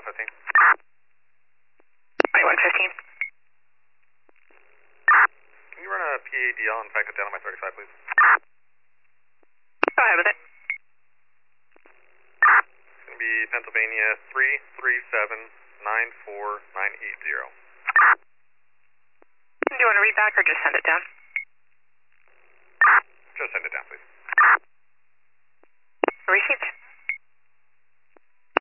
2115. 2115. Can you run a PADL and pack it down on my 35, please? Go ahead with it. It's going to be Pennsylvania 337-94980. Do you want to read back or just send it down? Just send it down.